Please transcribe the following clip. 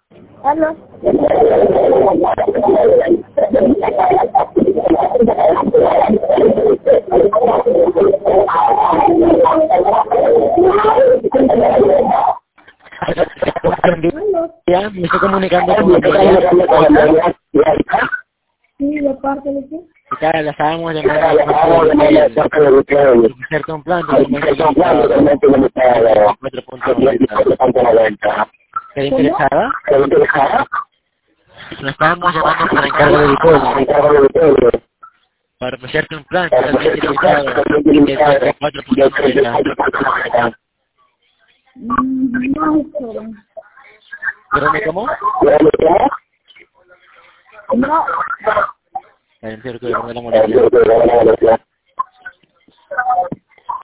Aló. Ya, me estoy comunicando con Amelia. Sí, de parte de qué. Claro, la estábamos llamando cerca un plan totalmente limitado, 4.90. ¿Está interesada? La estábamos llamando para encargo de depósito. Para ofrecerte un plan totalmente limitado de 4.90. No es joven. ¿Perdón, cómo? No. En serio, que me la molestia.